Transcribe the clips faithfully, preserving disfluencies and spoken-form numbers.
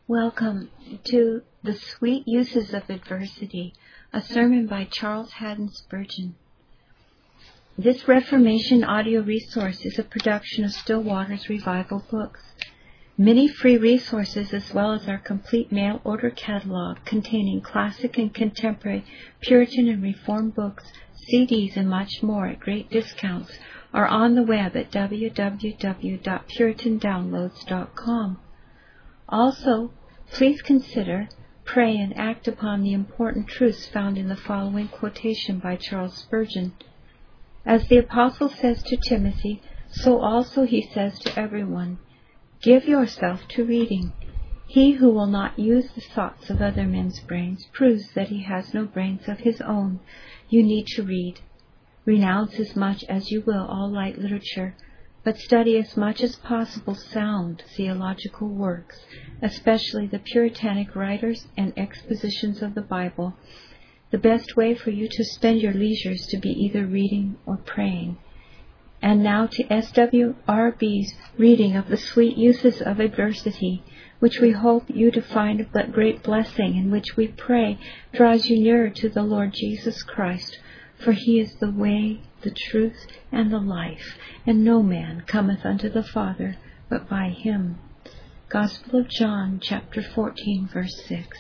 Welcome to The Sweet Uses of Adversity, a sermon by Charles Haddon Spurgeon. This Reformation audio resource is a production of Still Waters Revival Books. Many free resources as well as our complete mail order catalog containing classic and contemporary Puritan and Reformed books, C Ds, and much more at great discounts are on the web at w w w dot puritan downloads dot com. Also, please consider, pray, and act upon the important truths found in the following quotation by Charles Spurgeon. As the Apostle says to Timothy, so also he says to everyone, give yourself to reading. He who will not use the thoughts of other men's brains proves that he has no brains of his own. You need to read. Renounce as much as you will all light literature, but study as much as possible sound theological works, especially the Puritanic writers and expositions of the Bible. The best way for you to spend your leisure is to be either reading or praying. And now to S W R B's reading of the Sweet Uses of Adversity, which we hope you to find a great blessing, and which we pray draws you nearer to the Lord Jesus Christ, for he is the way, the truth, and the life, and no man cometh unto the Father but by him. Gospel of John, chapter fourteen, verse six.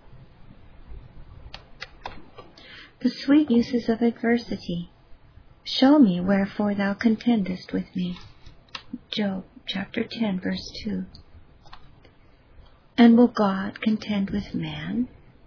The Sweet Uses of Adversity. Show me wherefore thou contendest with me. Job, chapter ten, verse two. And will God contend with man?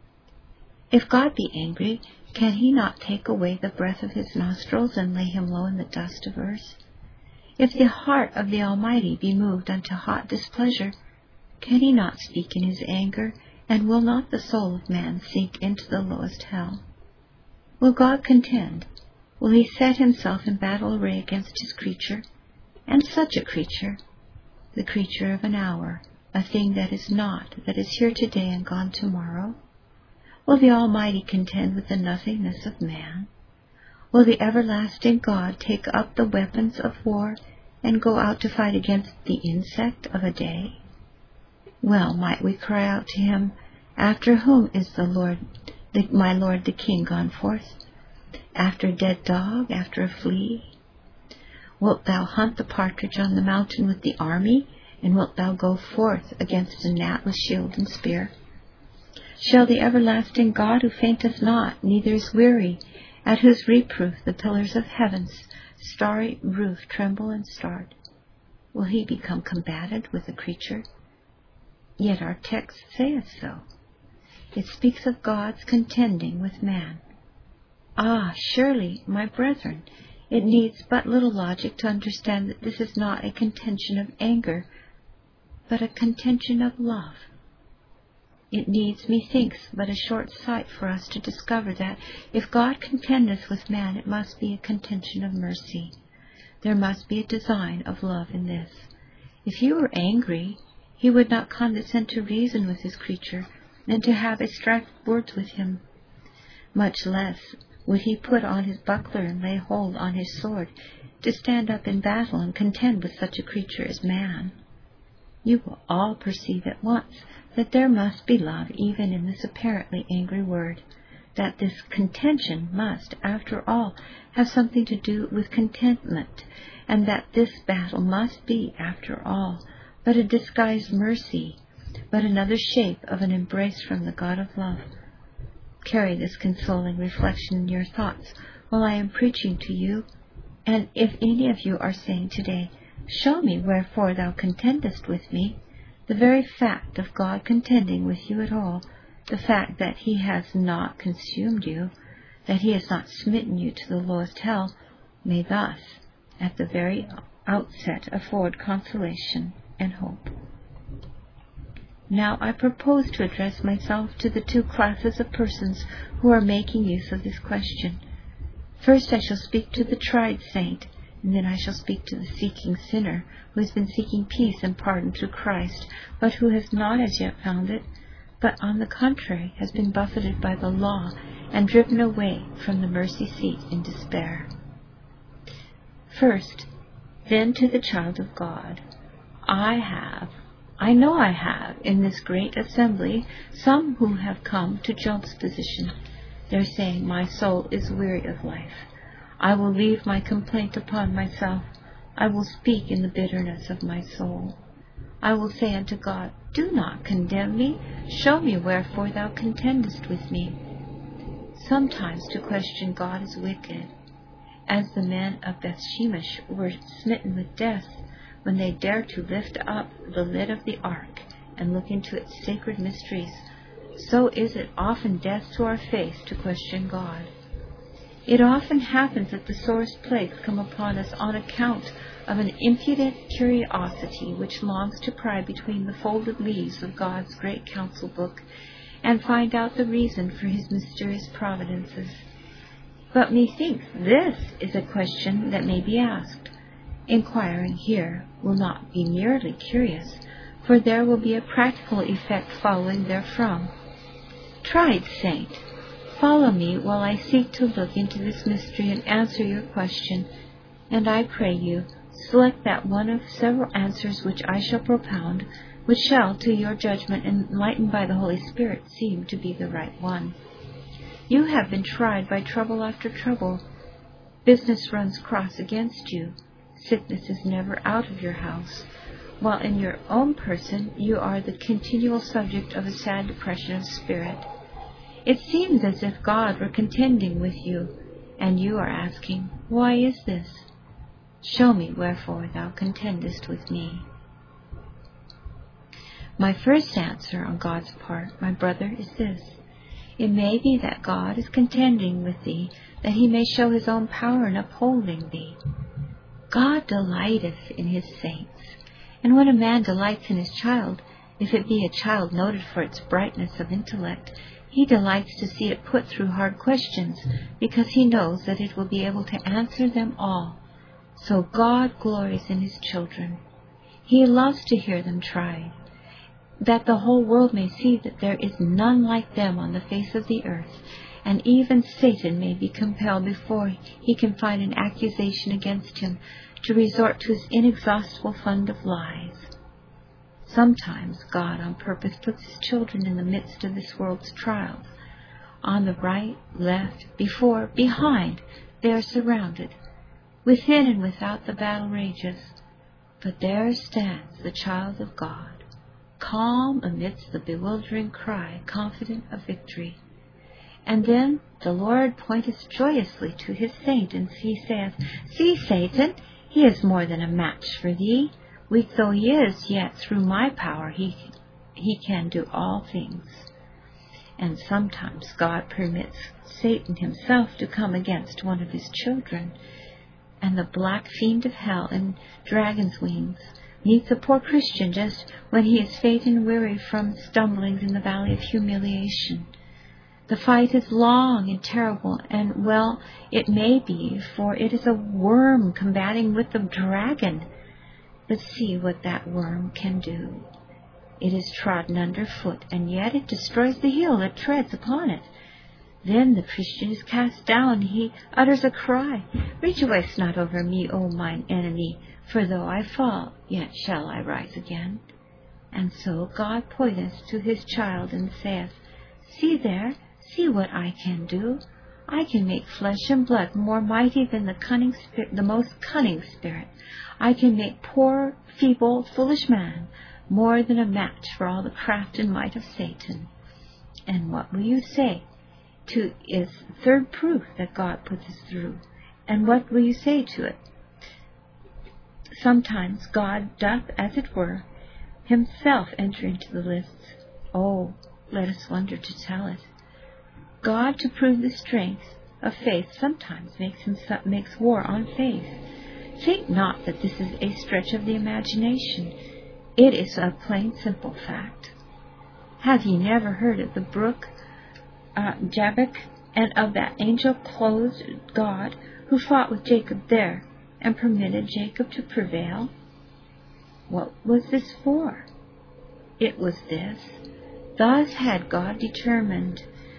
If God be angry, can he not take away the breath of his nostrils and lay him low in the dust of earth? If the heart of the Almighty be moved unto hot displeasure, can he not speak in his anger, and will not the soul of man sink into the lowest hell? Will God contend? Will he set himself in battle array against his creature? And such a creature, the creature of an hour, a thing that is not, that is here today and gone tomorrow? Will the Almighty contend with the nothingness of man? Will the everlasting God take up the weapons of war and go out to fight against the insect of a day? Well might we cry out to him, after whom is the Lord, the, my Lord the King gone forth? After a dead dog, after a flea? Wilt thou hunt the partridge on the mountain with the army, and wilt thou go forth against a gnat with shield and spear? Shall the everlasting God, who fainteth not, neither is weary, at whose reproof the pillars of heaven's starry roof tremble and start, will he become combated with a creature? Yet our text saith so. It speaks of God's contending with man. Ah, surely, my brethren, it needs but little logic to understand that this is not a contention of anger, but a contention of love. It needs, methinks, but a short sight for us to discover that, if God contendeth with man, it must be a contention of mercy. There must be a design of love in this. If he were angry, he would not condescend to reason with his creature, and to have extract words with him. Much less would he put on his buckler and lay hold on his sword, to stand up in battle and contend with such a creature as man. You will all perceive at once that there must be love even in this apparently angry word, that this contention must, after all, have something to do with contentment, and that this battle must be, after all, but a disguised mercy, but another shape of an embrace from the God of love. Carry this consoling reflection in your thoughts while I am preaching to you, and if any of you are saying today, show me wherefore thou contendest with me, the very fact of God contending with you at all, the fact that he has not consumed you, that he has not smitten you to the lowest hell, may thus, at the very outset, afford consolation and hope. Now I propose to address myself to the two classes of persons who are making use of this question. First I shall speak to the tried saint, and then I shall speak to the seeking sinner, who has been seeking peace and pardon through Christ, but who has not as yet found it, but on the contrary has been buffeted by the law and driven away from the mercy seat in despair. First, then to the child of God. I have I know I have, in this great assembly, some who have come to Job's position. They're saying, my soul is weary of life. I will leave my complaint upon myself. I will speak in the bitterness of my soul. I will say unto God, do not condemn me. Show me wherefore thou contendest with me. Sometimes to question God is wicked, as the men of Bethshemesh were smitten with death when they dared to lift up the lid of the ark and look into its sacred mysteries. So is it often death to our faith to question God. It often happens that the sorest plagues come upon us on account of an impudent curiosity which longs to pry between the folded leaves of God's great counsel book and find out the reason for his mysterious providences. But methinks this is a question that may be asked. Inquiring here will not be merely curious, for there will be a practical effect following therefrom. Tried saint, follow me while I seek to look into this mystery and answer your question, and I pray you, select that one of several answers which I shall propound, which shall, to your judgment, enlightened by the Holy Spirit, seem to be the right one. You have been tried by trouble after trouble. Business runs cross against you. Sickness is never out of your house, while in your own person you are the continual subject of a sad depression of spirit. It seems as if God were contending with you, and you are asking, why is this? Show me wherefore thou contendest with me. My first answer on God's part, my brother, is this. It may be that God is contending with thee, that he may show his own power in upholding thee. God delighteth in his saints, and when a man delights in his child, if it be a child noted for its brightness of intellect, he delights to see it put through hard questions, because he knows that it will be able to answer them all. So God glories in his children. He loves to hear them tried, that the whole world may see that there is none like them on the face of the earth, and even Satan may be compelled, before he can find an accusation against him, to resort to his inexhaustible fund of lies. Sometimes God on purpose puts his children in the midst of this world's trials. On the right, left, before, behind, they are surrounded. Within and without the battle rages. But there stands the child of God, calm amidst the bewildering cry, confident of victory. And then the Lord pointeth joyously to his saint, and he saith, See, Satan, he is more than a match for thee. Weak though he is, yet through my power he, he can do all things. And sometimes God permits Satan himself to come against one of his children, and the black fiend of hell in dragon's wings meets a poor Christian just when he is faint and weary from stumblings in the valley of humiliation. The fight is long and terrible, and well it may be, for it is a worm combating with the dragon. But see what that worm can do. It is trodden under foot, and yet it destroys the heel that treads upon it. Then the Christian is cast down, he utters a cry, Rejoice not over me, O mine enemy, for though I fall, yet shall I rise again. And so God pointeth to his child, and saith, See there, see what I can do. I can make flesh and blood more mighty than the cunning spirit, the most cunning spirit. I can make poor, feeble, foolish man more than a match for all the craft and might of Satan. And what will you say to is third proof that God puts us through? And what will you say to it? Sometimes God doth, as it were, himself enter into the lists. Oh, let us wonder to tell it. God, to prove the strength of faith, sometimes makes himself, makes war on faith. Think not that this is a stretch of the imagination. It is a plain, simple fact. Have ye never heard of the brook uh, Jabbok, and of that angel-clothed God who fought with Jacob there, and permitted Jacob to prevail? What was this for? It was this. Thus had God determined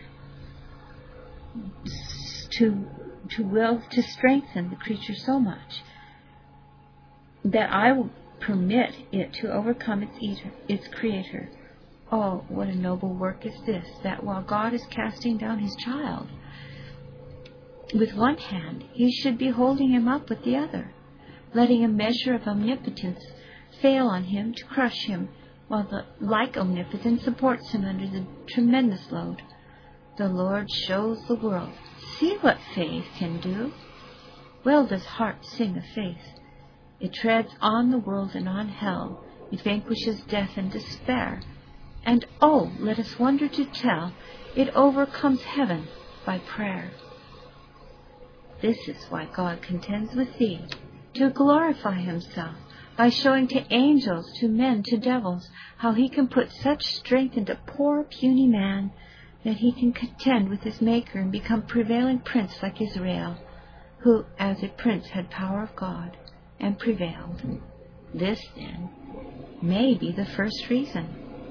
to to will to strengthen the creature so much that I will permit it to overcome its eater, its creator. Oh, what a noble work is this, that while God is casting down his child with one hand, he should be holding him up with the other, letting a measure of omnipotence fail on him to crush him, while the like omnipotence supports him under the tremendous load. The Lord shows the world, see what faith can do. Well does heart sing of faith. It treads on the world and on hell. It vanquishes death and despair. And oh, let us wonder to tell, it overcomes heaven by prayer. This is why God contends with thee, to glorify himself, by showing to angels, to men, to devils, how he can put such strength into poor, puny man, that he can contend with his Maker and become prevailing prince like Israel, who as a prince had power of God, and prevailed. This, then, may be the first reason.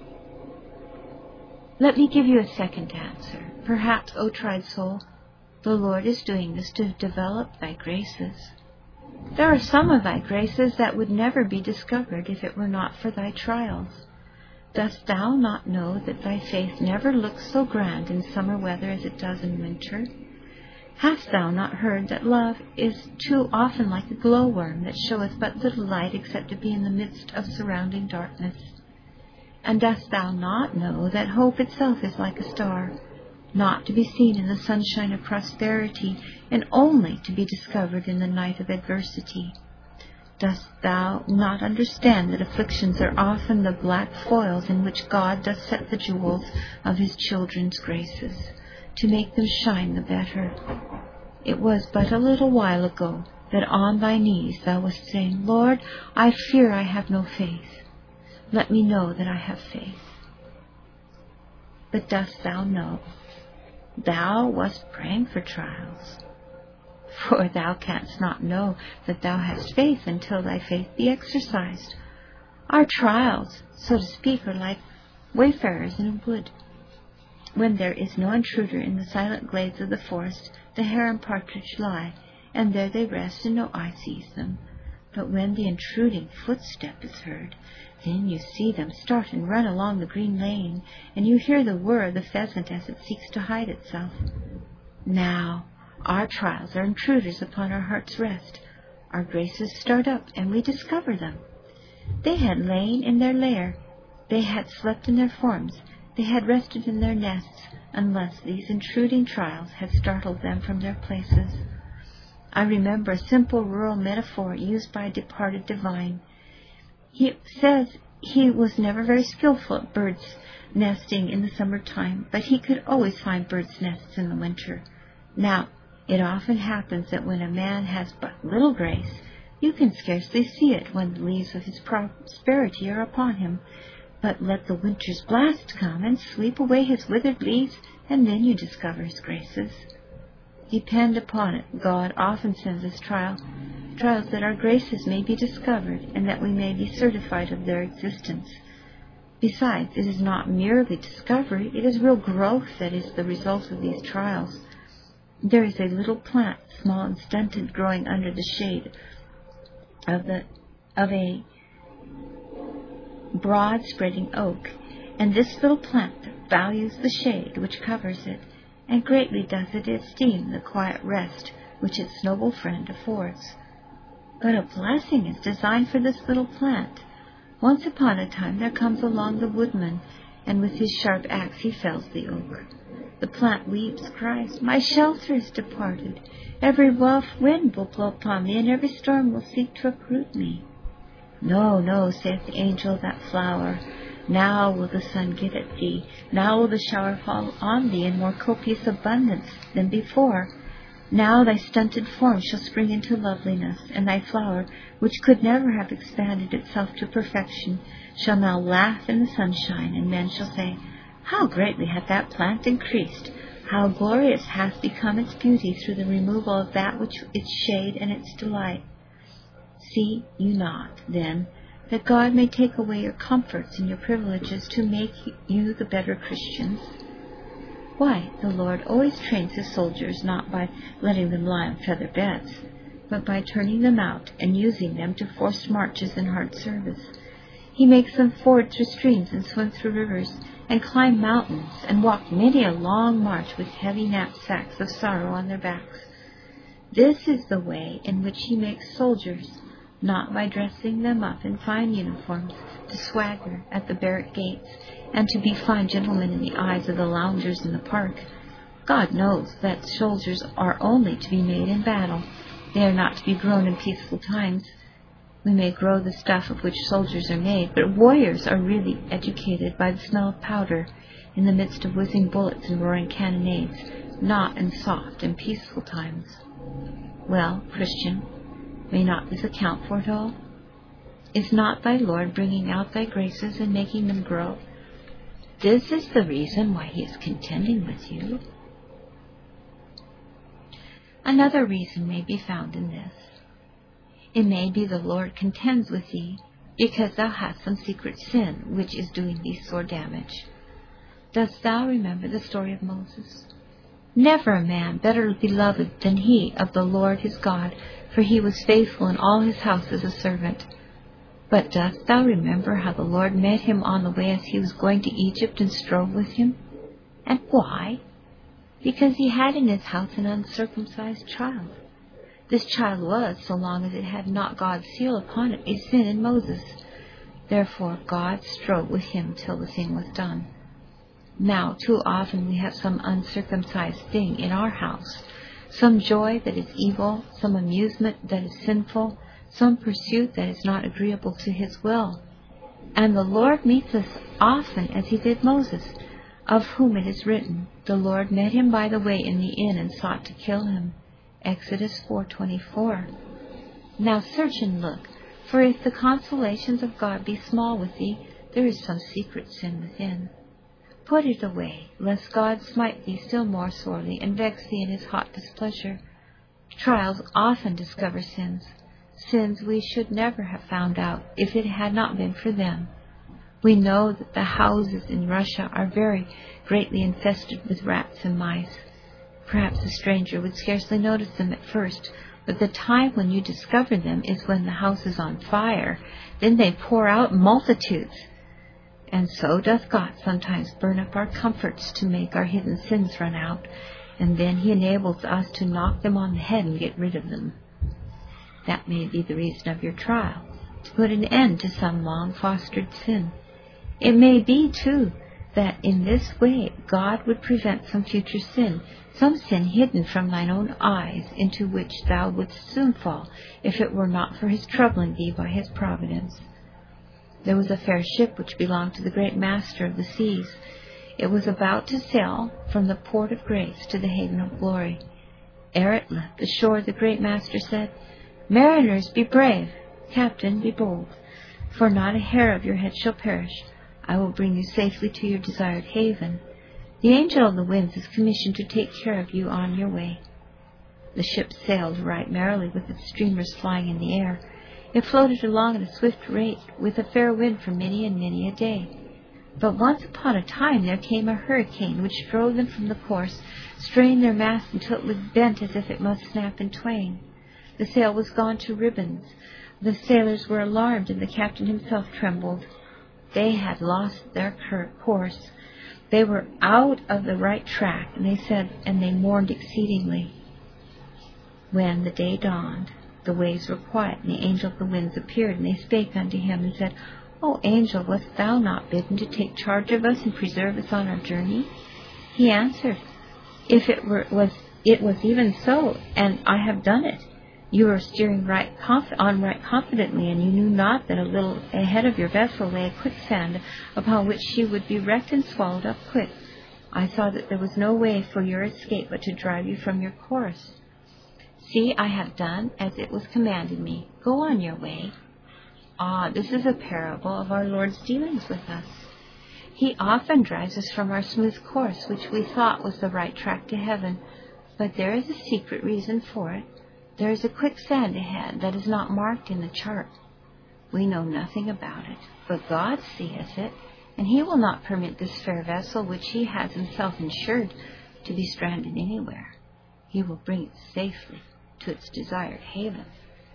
Let me give you a second answer. Perhaps, O tried soul, the Lord is doing this to develop thy graces. There are some of thy graces that would never be discovered if it were not for thy trials. Dost thou not know that thy faith never looks so grand in summer weather as it does in winter? Hast thou not heard that love is too often like a glowworm that showeth but little light except to be in the midst of surrounding darkness? And dost thou not know that hope itself is like a star, not to be seen in the sunshine of prosperity, and only to be discovered in the night of adversity? Dost thou not understand that afflictions are often the black foils in which God doth set the jewels of his children's graces, to make them shine the better? It was but a little while ago that on thy knees thou wast saying, Lord, I fear I have no faith. Let me know that I have faith. But dost thou know, thou wast praying for trials? For thou canst not know that thou hast faith until thy faith be exercised. Our trials, so to speak, are like wayfarers in a wood. When there is no intruder in the silent glades of the forest, the hare and partridge lie, and there they rest, and no eye sees them. But when the intruding footstep is heard, then you see them start and run along the green lane, and you hear the whir of the pheasant as it seeks to hide itself. Now, our trials are intruders upon our heart's rest. Our graces start up, and we discover them. They had lain in their lair, they had slept in their forms, they had rested in their nests, unless these intruding trials had startled them from their places. I remember a simple rural metaphor used by a departed divine. He says he was never very skillful at birds nesting in the summer time, but he could always find birds' nests in the winter. Now, it often happens that when a man has but little grace, you can scarcely see it when the leaves of his prosperity are upon him. But let the winter's blast come and sweep away his withered leaves, and then you discover his graces. Depend upon it, God often sends us trial, trials that our graces may be discovered, and that we may be certified of their existence. Besides, it is not merely discovery, it is real growth that is the result of these trials. There is a little plant, small and stunted, growing under the shade of the of a broad spreading oak, and this little plant values the shade which covers it, and greatly does it esteem the quiet rest which its noble friend affords. But a blessing is designed for this little plant. Once upon a time there comes along the woodman, and with his sharp axe he fells the oak. The plant weeps, cries, My shelter is departed. Every rough wind will blow upon me, and every storm will seek to uproot me. No, no, saith the angel of that flower. Now will the sun give at thee. Now will the shower fall on thee in more copious abundance than before. Now thy stunted form shall spring into loveliness, and thy flower, which could never have expanded itself to perfection, shall now laugh in the sunshine, and men shall say, How greatly hath that plant increased! How glorious hath become its beauty through the removal of that which its shade and its delight! See you not, then, that God may take away your comforts and your privileges to make you the better Christians? Why, the Lord always trains his soldiers not by letting them lie on feather beds, but by turning them out and using them to forced marches and hard service. He makes them ford through streams and swim through rivers, and climb mountains, and walk many a long march with heavy knapsacks of sorrow on their backs. This is the way in which he makes soldiers, not by dressing them up in fine uniforms, to swagger at the barrack gates, and to be fine gentlemen in the eyes of the loungers in the park. God knows that soldiers are only to be made in battle. They are not to be grown in peaceful times. We may grow the stuff of which soldiers are made, but warriors are really educated by the smell of powder in the midst of whizzing bullets and roaring cannonades, not in soft and peaceful times. Well, Christian, may not this account for it all? Is not thy Lord bringing out thy graces and making them grow? This is the reason why he is contending with you. Another reason may be found in this. It may be the Lord contends with thee because thou hast some secret sin which is doing thee sore damage. Dost thou remember the story of Moses? Never a man better beloved than he of the Lord his God, for he was faithful in all his house as a servant. But dost thou remember how the Lord met him on the way as he was going to Egypt and strove with him? And why? Because he had in his house an uncircumcised child. This child was, so long as it had not God's seal upon it, a sin in Moses. Therefore God strove with him till the thing was done. Now, too often we have some uncircumcised thing in our house, some joy that is evil, some amusement that is sinful, some pursuit that is not agreeable to his will. And the Lord meets us often as he did Moses, of whom it is written, the Lord met him by the way in the inn and sought to kill him. Exodus four twenty-four. Now search and look, for if the consolations of God be small with thee, there is some secret sin within. Put it away, lest God smite thee still more sorely, and vex thee in his hot displeasure. Trials often discover sins, sins we should never have found out if it had not been for them. We know that the houses in Russia are very greatly infested with rats and mice. Perhaps a stranger would scarcely notice them at first, but the time when you discover them is when the house is on fire. Then they pour out multitudes. And so doth God sometimes burn up our comforts to make our hidden sins run out, and then he enables us to knock them on the head and get rid of them. That may be the reason of your trial, to put an end to some long-fostered sin. It may be, too, that in this way God would prevent some future sin, some sin hidden from thine own eyes, into which thou wouldst soon fall, if it were not for his troubling thee by his providence. There was a fair ship which belonged to the great master of the seas. It was about to sail from the port of grace to the haven of glory. Ere it left the shore, the great master said, Mariners, be brave, captain, be bold, for not a hair of your head shall perish. I will bring you safely to your desired haven. The angel of the winds is commissioned to take care of you on your way. The ship sailed right merrily with its streamers flying in the air. It floated along at a swift rate with a fair wind for many and many a day. But once upon a time there came a hurricane which drove them from the course, strained their mast until it was bent as if it must snap in twain. The sail was gone to ribbons. The sailors were alarmed, and the captain himself trembled. They had lost their course. They were out of the right track, and they said, and they mourned exceedingly. When the day dawned, the waves were quiet, and the angel of the winds appeared, and they spake unto him, and said, O angel, wast thou not bidden to take charge of us and preserve us on our journey? He answered, If it were was it was even so, and I have done it. You were steering right conf- on right confidently, and you knew not that a little ahead of your vessel lay a quicksand, upon which she would be wrecked and swallowed up quick. I saw that there was no way for your escape but to drive you from your course. See, I have done as it was commanded me. Go on your way. Ah, this is a parable of our Lord's dealings with us. He often drives us from our smooth course, which we thought was the right track to heaven, but there is a secret reason for it. There is a quicksand ahead that is not marked in the chart. We know nothing about it, but God seeth it, and he will not permit this fair vessel, which he has himself insured, to be stranded anywhere. He will bring it safely to its desired haven.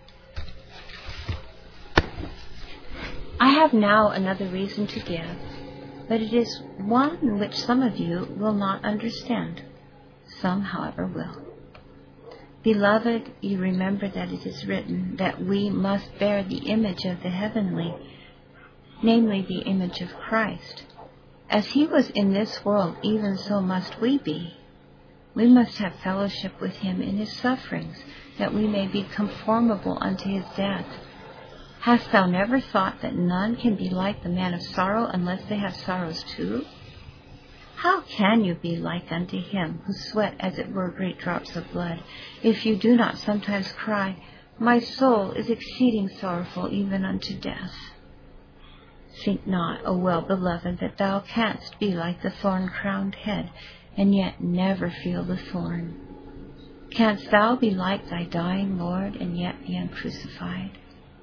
I have now another reason to give, but it is one which some of you will not understand. Some, however, will. Beloved, you remember that it is written that we must bear the image of the heavenly, namely the image of Christ. As he was in this world, even so must we be. We must have fellowship with him in his sufferings, that we may be conformable unto his death. Hast thou never thought that none can be like the man of sorrow unless they have sorrows too? How can you be like unto him, who sweat as it were great drops of blood, if you do not sometimes cry, My soul is exceeding sorrowful, even unto death? Think not, O well-beloved, that thou canst be like the thorn-crowned head, and yet never feel the thorn. Canst thou be like thy dying Lord, and yet be uncrucified?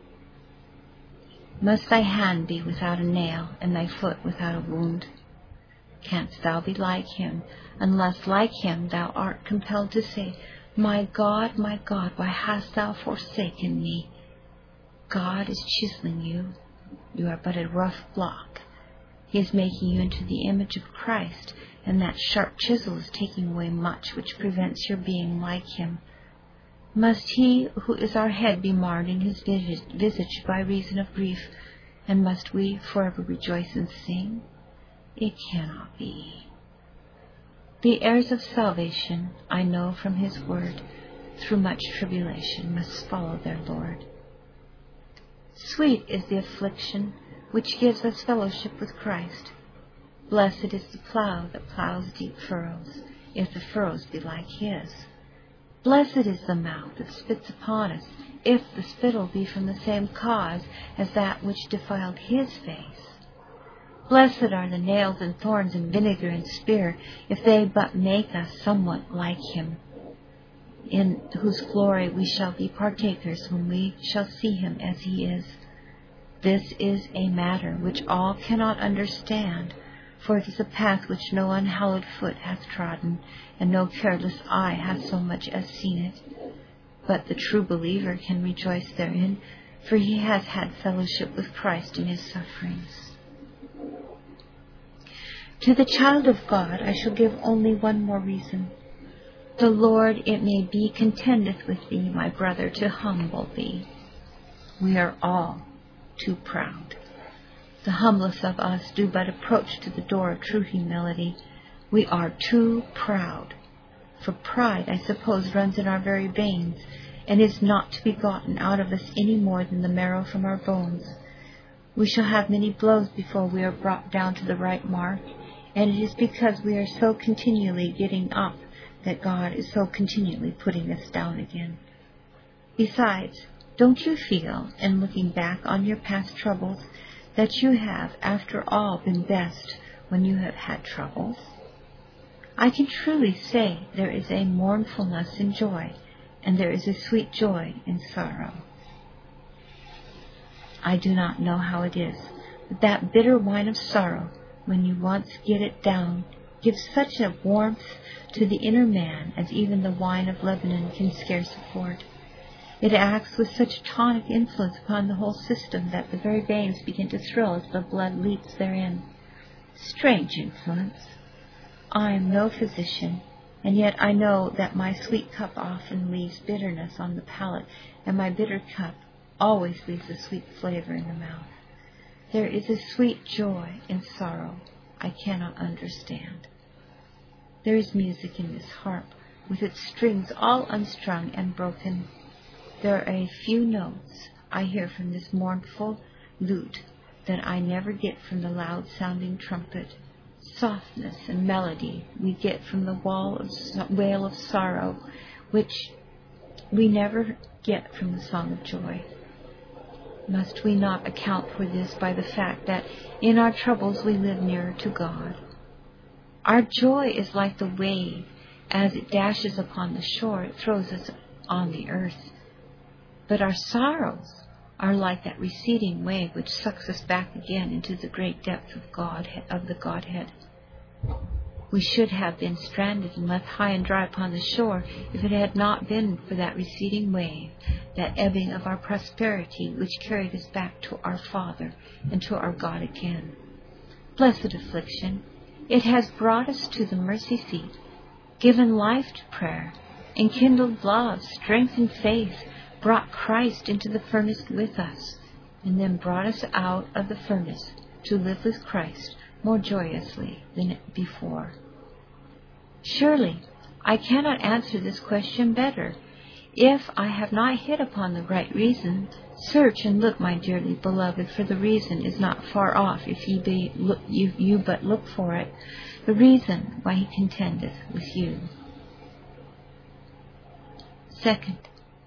Must thy hand be without a nail, and thy foot without a wound? Canst thou be like him, unless like him thou art compelled to say, My God, my God, why hast thou forsaken me? God is chiseling you. You are but a rough block. He is making you into the image of Christ, and that sharp chisel is taking away much which prevents your being like him. Must he who is our head be marred in his visage by reason of grief, and must we forever rejoice and sing? It cannot be. The heirs of salvation, I know from his word, through much tribulation must follow their Lord. Sweet is the affliction which gives us fellowship with Christ. Blessed is the plough that ploughs deep furrows, if the furrows be like his. Blessed is the mouth that spits upon us, if the spittle be from the same cause as that which defiled his face. Blessed are the nails and thorns and vinegar and spear, if they but make us somewhat like him, in whose glory we shall be partakers when we shall see him as he is. This is a matter which all cannot understand, for it is a path which no unhallowed foot hath trodden, and no careless eye hath so much as seen it. But the true believer can rejoice therein, for he has had fellowship with Christ in his sufferings. To the child of God I shall give only one more reason. The Lord, it may be, contendeth with thee, my brother, to humble thee. We are all too proud. The humblest of us do but approach to the door of true humility. We are too proud. For pride, I suppose, runs in our very veins, and is not to be gotten out of us any more than the marrow from our bones. We shall have many blows before we are brought down to the right mark, and it is because we are so continually getting up that God is so continually putting us down again. Besides, don't you feel, in looking back on your past troubles, that you have, after all, been best when you have had troubles? I can truly say there is a mournfulness in joy, and there is a sweet joy in sorrow. I do not know how it is, but that bitter wine of sorrow, when you once get it down, gives such a warmth to the inner man as even the wine of Lebanon can scarce afford. It acts with such a tonic influence upon the whole system that the very veins begin to thrill as the blood leaps therein. Strange influence! I am no physician, and yet I know that my sweet cup often leaves bitterness on the palate, and my bitter cup always leaves a sweet flavor in the mouth. There is a sweet joy in sorrow I cannot understand. There is music in this harp, with its strings all unstrung and broken. There are a few notes I hear from this mournful lute that I never get from the loud-sounding trumpet. Softness and melody we get from the wall of so- wail of sorrow, which we never get from the song of joy. Must we not account for this by the fact that in our troubles we live nearer to God? Our joy is like the wave. As it dashes upon the shore, it throws us on the earth. But our sorrows are like that receding wave which sucks us back again into the great depth of God, of the Godhead. We should have been stranded and left high and dry upon the shore if it had not been for that receding wave, that ebbing of our prosperity which carried us back to our Father and to our God again. Blessed affliction! It has brought us to the mercy seat, given life to prayer, enkindled love, strengthened faith, brought Christ into the furnace with us, and then brought us out of the furnace to live with Christ more joyously than before. Surely, I cannot answer this question better. If I have not hit upon the right reason, search and look, my dearly beloved, for the reason is not far off if ye be, look, you, you but look for it, the reason why he contendeth with you. Second,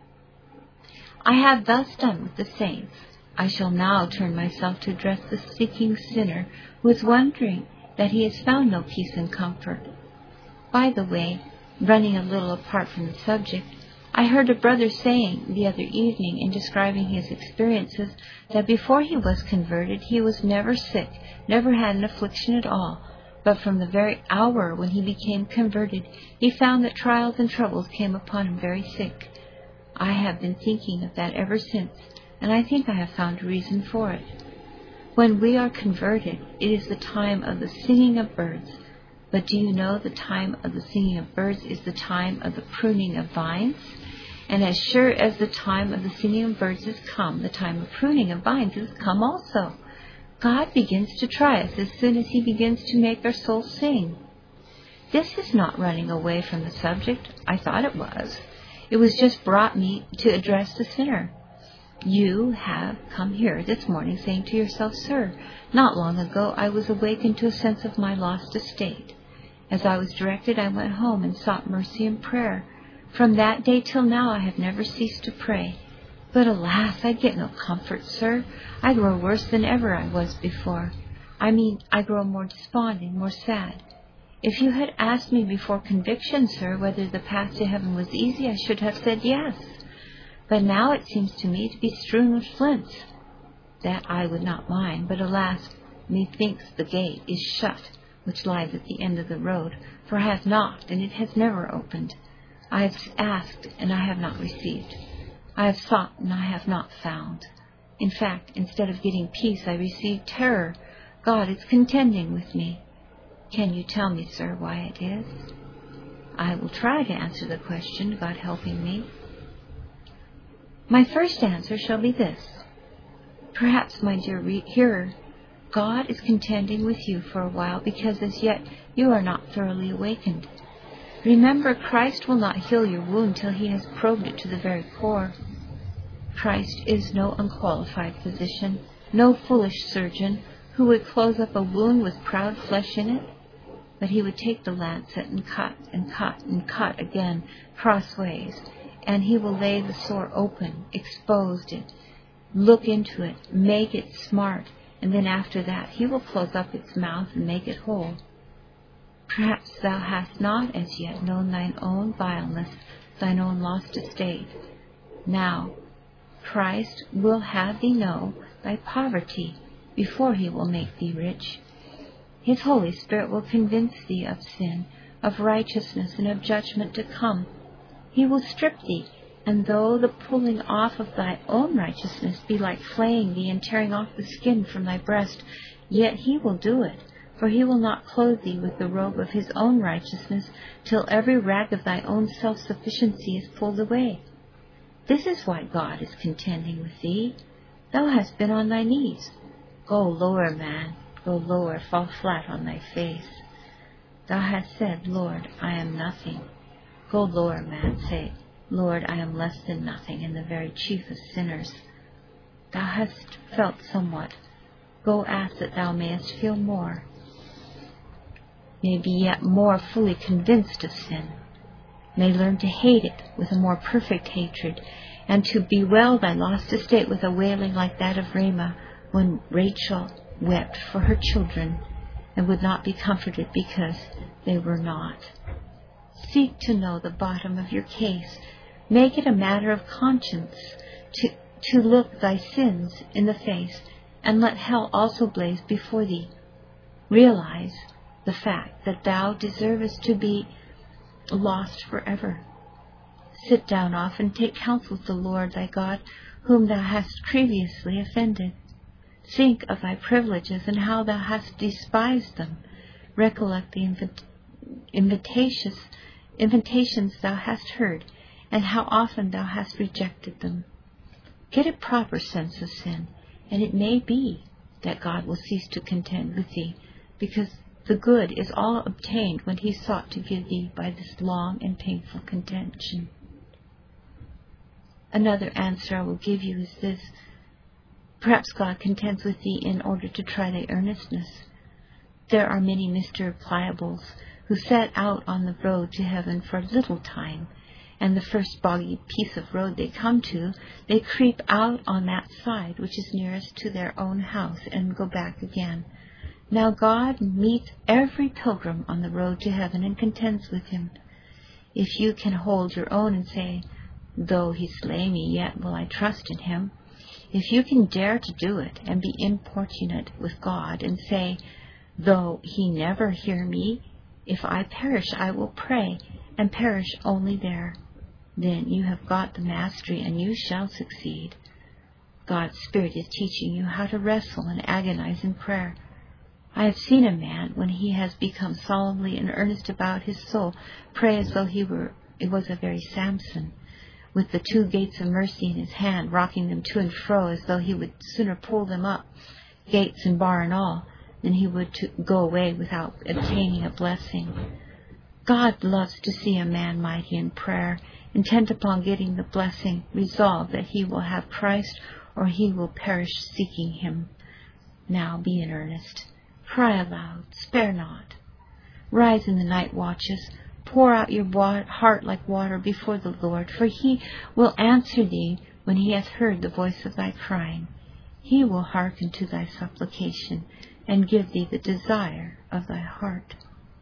I have thus done with the saints. I shall now turn myself to address the seeking sinner who is wondering that he has found no peace and comfort. By the way, running a little apart from the subject, I heard a brother saying the other evening in describing his experiences that before he was converted he was never sick, never had an affliction at all, but from the very hour when he became converted he found that trials and troubles came upon him very thick. I have been thinking of that ever since, and I think I have found a reason for it. When we are converted, it is the time of the singing of birds. But do you know the time of the singing of birds is the time of the pruning of vines? And as sure as the time of the singing of birds is come, the time of pruning of vines is come also. God begins to try us as soon as he begins to make our souls sing. This is not running away from the subject. I thought it was. It was just brought me to address the sinner. You have come here this morning saying to yourself, Sir, not long ago I was awakened to a sense of my lost estate. As I was directed, I went home and sought mercy and prayer. From that day till now I have never ceased to pray. But alas, I get no comfort, sir. I grow worse than ever I was before. I mean, I grow more desponding, more sad. If you had asked me before conviction, sir, whether the path to heaven was easy, I should have said yes. But now it seems to me to be strewn with flints. That I would not mind, but alas, methinks the gate is shut, which lies at the end of the road, for I have knocked, and it has never opened. I have asked, and I have not received. I have sought, and I have not found. In fact, instead of getting peace, I receive terror. God is contending with me. Can you tell me, sir, why it is? I will try to answer the question, God helping me. My first answer shall be this. Perhaps, my dear re- hearer, God is contending with you for a while because as yet you are not thoroughly awakened. Remember, Christ will not heal your wound till he has probed it to the very core. Christ is no unqualified physician, no foolish surgeon who would close up a wound with proud flesh in it, but he would take the lancet and cut and cut and cut again crossways, and he will lay the sore open, exposed it, look into it, make it smart, and then after that he will close up its mouth and make it whole. Perhaps thou hast not as yet known thine own vileness, thine own lost estate. Now, Christ will have thee know thy poverty before he will make thee rich. His Holy Spirit will convince thee of sin, of righteousness, and of judgment to come. He will strip thee, and though the pulling off of thy own righteousness be like flaying thee and tearing off the skin from thy breast, yet he will do it, for he will not clothe thee with the robe of his own righteousness till every rag of thy own self-sufficiency is pulled away. This is why God is contending with thee. Thou hast been on thy knees. Go lower, man, go lower, fall flat on thy face. Thou hast said, Lord, I am nothing. Go lower, man, say, Lord, I am less than nothing, and the very chief of sinners. Thou hast felt somewhat. Go ask that thou mayest feel more. May be yet more fully convinced of sin. May learn to hate it with a more perfect hatred, and to bewail thy lost estate with a wailing like that of Ramah, when Rachel wept for her children, and would not be comforted because they were not. Seek to know the bottom of your case. Make it a matter of conscience to, to look thy sins in the face, and let hell also blaze before thee. Realize the fact that thou deservest to be lost forever. Sit down often, take counsel with the Lord thy God, whom thou hast grievously offended. Think of thy privileges and how thou hast despised them. Recollect the invit- invitations, invitations thou hast heard, and how often thou hast rejected them. Get a proper sense of sin, and it may be that God will cease to contend with thee, because the good is all obtained when he sought to give thee by this long and painful contention. Another answer I will give you is this. Perhaps God contends with thee in order to try thy earnestness. There are many Mister Pliables who set out on the road to heaven for a little time, and the first boggy piece of road they come to, they creep out on that side which is nearest to their own house and go back again. Now God meets every pilgrim on the road to heaven and contends with him. If you can hold your own and say, though he slay me, yet will I trust in him, if you can dare to do it and be importunate with God and say, though he never hear me, if I perish I will pray, and perish only there, then you have got the mastery and you shall succeed. God's Spirit is teaching you how to wrestle and agonize in prayer. I have seen a man, when he has become solemnly and earnest about his soul, pray as though he were it was a very Samson, with the two gates of mercy in his hand, rocking them to and fro as though he would sooner pull them up, gates and bar and all, than he would to go away without obtaining a blessing. God loves to see a man mighty in prayer, intent upon getting the blessing, resolved that he will have Christ or he will perish seeking him. Now be in earnest. Cry aloud, spare not. Rise in the night watches, pour out your heart like water before the Lord, for he will answer thee when he hath heard the voice of thy crying. He will hearken to thy supplication, and give thee the desire of thy heart.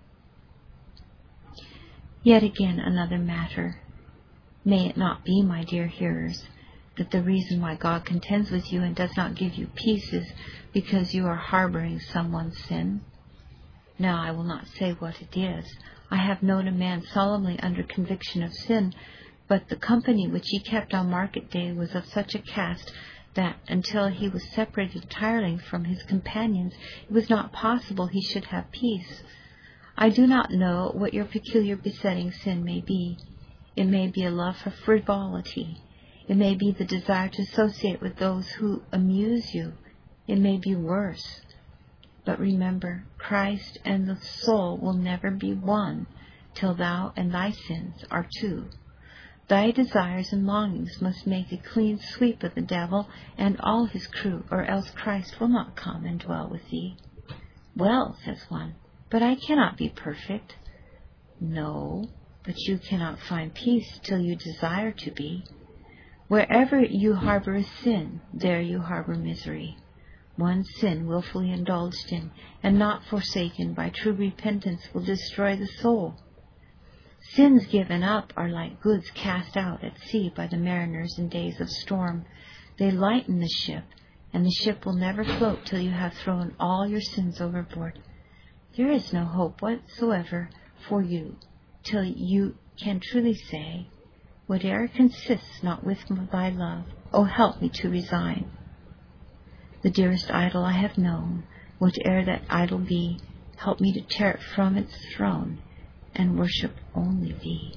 Yet again another matter. May it not be, my dear hearers, that the reason why God contends with you and does not give you peace is because you are harboring someone's sin? Now I will not say what it is. I have known a man solemnly under conviction of sin, but the company which he kept on market day was of such a cast that until he was separated entirely from his companions, it was not possible he should have peace. I do not know what your peculiar besetting sin may be. It may be a love for frivolity. It may be the desire to associate with those who amuse you. It may be worse. But remember, Christ and the soul will never be one till thou and thy sins are two. Thy desires and longings must make a clean sweep of the devil and all his crew, or else Christ will not come and dwell with thee. Well, says one, but I cannot be perfect. No, but you cannot find peace till you desire to be. Wherever you harbor a sin, there you harbor misery. One sin willfully indulged in and not forsaken by true repentance will destroy the soul. Sins given up are like goods cast out at sea by the mariners in days of storm. They lighten the ship, and the ship will never float till you have thrown all your sins overboard. There is no hope whatsoever for you till you can truly say, whate'er consists not with thy love, O help me to resign. The dearest idol I have known, whate'er that idol be, help me to tear it from its throne and worship only thee.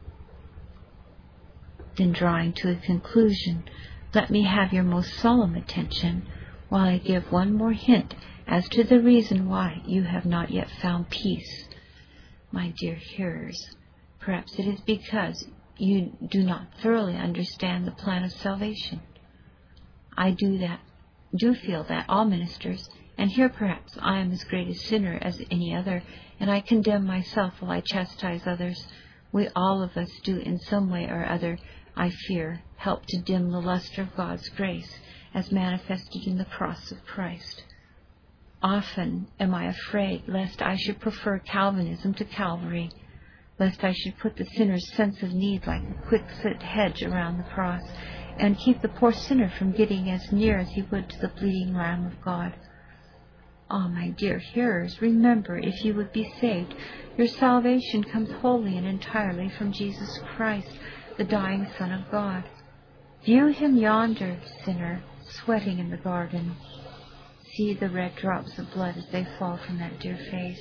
Then, drawing to a conclusion, let me have your most solemn attention while I give one more hint as to the reason why you have not yet found peace. My dear hearers, perhaps it is because you do not thoroughly understand the plan of salvation. I do that, do feel that all ministers, and here perhaps I am as great a sinner as any other, and I condemn myself while I chastise others. We all of us do in some way or other, I fear, help to dim the luster of God's grace as manifested in the cross of Christ. Often am I afraid lest I should prefer Calvinism to Calvary, lest I should put the sinner's sense of need like a quick-set hedge around the cross, and keep the poor sinner from getting as near as he would to the bleeding Lamb of God. Ah, my dear hearers, remember, if you would be saved, your salvation comes wholly and entirely from Jesus Christ, the dying Son of God. View him yonder, sinner, sweating in the garden. See the red drops of blood as they fall from that dear face.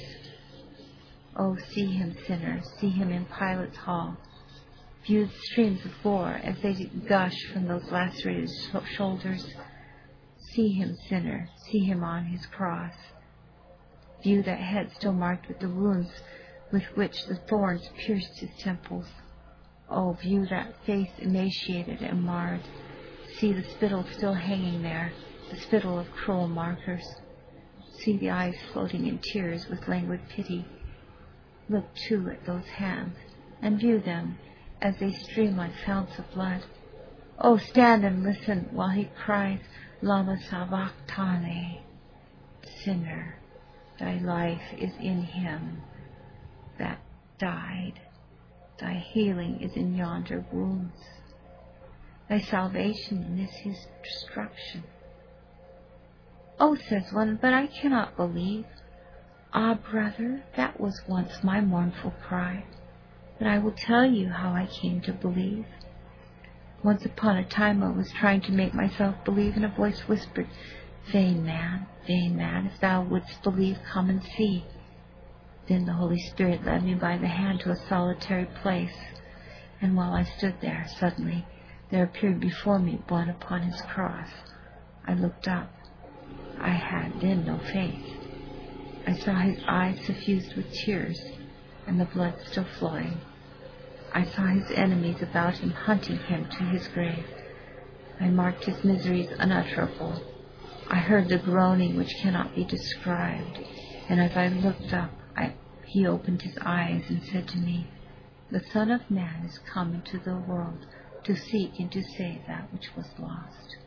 Oh, see him, sinner, see him in Pilate's hall. View the streams of gore as they gush from those lacerated shoulders. See him, sinner, see him on his cross. View that head still marked with the wounds with which the thorns pierced his temples. Oh, view that face emaciated and marred. See the spittle still hanging there, the spittle of cruel markers. See the eyes floating in tears with languid pity. Look, too, at those hands, and view them as they stream like founts of blood. Oh, stand and listen while he cries, Lama Sabachthani. Sinner, thy life is in him that died. Thy healing is in yonder wounds. Thy salvation in this his destruction. Oh, says one, but I cannot believe. Ah, brother, that was once my mournful cry. But I will tell you how I came to believe. Once upon a time I was trying to make myself believe, and a voice whispered, Vain man, vain man, if thou wouldst believe, come and see. Then the Holy Spirit led me by the hand to a solitary place, and while I stood there, suddenly there appeared before me one upon his cross. I looked up. I had then no faith. I saw his eyes suffused with tears, and the blood still flowing. I saw his enemies about him, hunting him to his grave. I marked his miseries unutterable. I heard the groaning which cannot be described, and as I looked up, I, he opened his eyes and said to me, The Son of Man is come into the world to seek and to save that which was lost.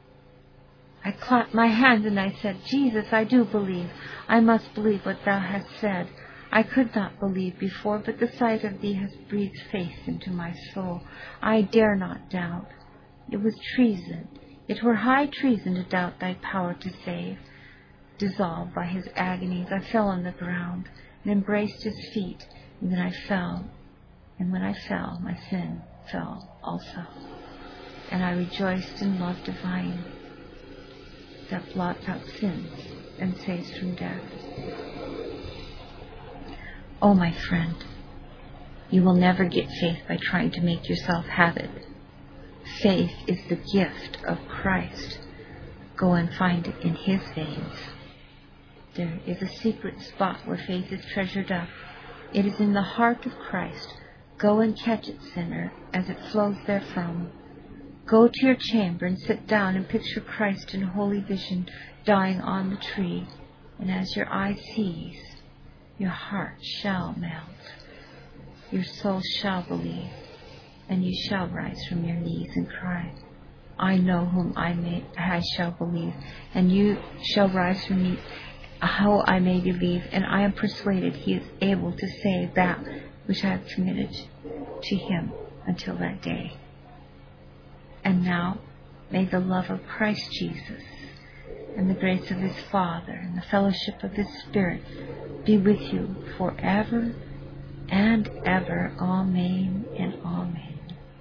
I clapped my hands and I said, Jesus, I do believe. I must believe what thou hast said. I could not believe before, but the sight of thee has breathed faith into my soul. I dare not doubt. It was treason. It were high treason to doubt thy power to save. Dissolved by his agonies, I fell on the ground and embraced his feet, and then I fell. And when I fell, my sin fell also. And I rejoiced in love divine that blots out sins and saves from death. Oh, my friend, you will never get faith by trying to make yourself have it. Faith is the gift of Christ. Go and find it in his veins. There is a secret spot where faith is treasured up. It is in the heart of Christ. Go and catch it, sinner, as it flows therefrom. Go to your chamber and sit down and picture Christ in holy vision dying on the tree. And as your eye sees, your heart shall melt. Your soul shall believe, and you shall rise from your knees and cry, I know whom I may I shall believe, and you shall rise from me, how I may believe, and I am persuaded he is able to save that which I have committed to him until that day. And now may the love of Christ Jesus and the grace of his Father and the fellowship of his Spirit be with you forever and ever. Amen and amen.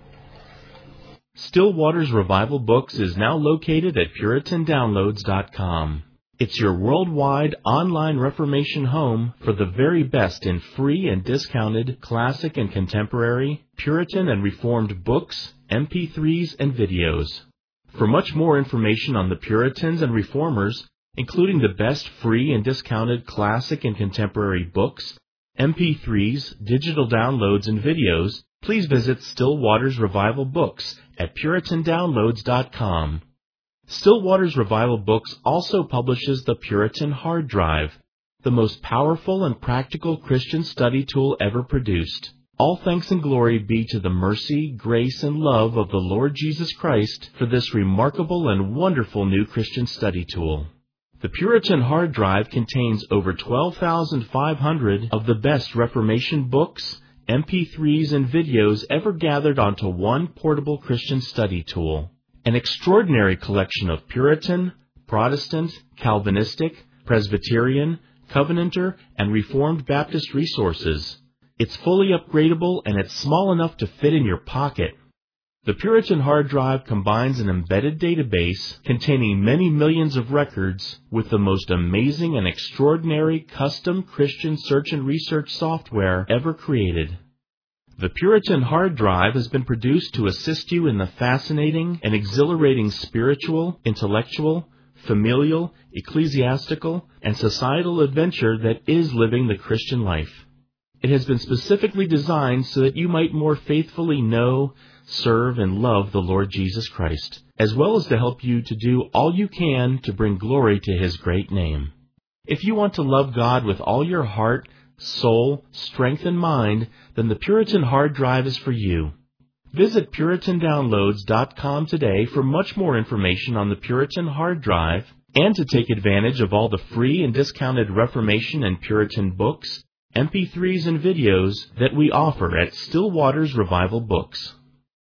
Still Waters Revival Books is now located at Puritan Downloads dot com. It's your worldwide online Reformation home for the very best in free and discounted classic and contemporary, Puritan and Reformed books, M P threes, and videos. For much more information on the Puritans and Reformers, including the best free and discounted classic and contemporary books, M P threes, digital downloads, and videos, please visit Still Waters Revival Books at Puritan Downloads dot com. Still Waters Revival Books also publishes the Puritan Hard Drive, the most powerful and practical Christian study tool ever produced. All thanks and glory be to the mercy, grace, and love of the Lord Jesus Christ for this remarkable and wonderful new Christian study tool. The Puritan Hard Drive contains over twelve thousand five hundred of the best Reformation books, M P threes, and videos ever gathered onto one portable Christian study tool. An extraordinary collection of Puritan, Protestant, Calvinistic, Presbyterian, Covenanter, and Reformed Baptist resources. It's fully upgradable and it's small enough to fit in your pocket. The Puritan hard drive combines an embedded database containing many millions of records with the most amazing and extraordinary custom Christian search and research software ever created. The Puritan hard drive has been produced to assist you in the fascinating and exhilarating spiritual, intellectual, familial, ecclesiastical, and societal adventure that is living the Christian life. It has been specifically designed so that you might more faithfully know, serve, and love the Lord Jesus Christ, as well as to help you to do all you can to bring glory to His great name. If you want to love God with all your heart, soul, strength, and mind, then the Puritan hard drive is for you. Visit Puritan Downloads dot com today for much more information on the Puritan hard drive and to take advantage of all the free and discounted Reformation and Puritan books, M P threes, and videos that we offer at Still Waters Revival Books.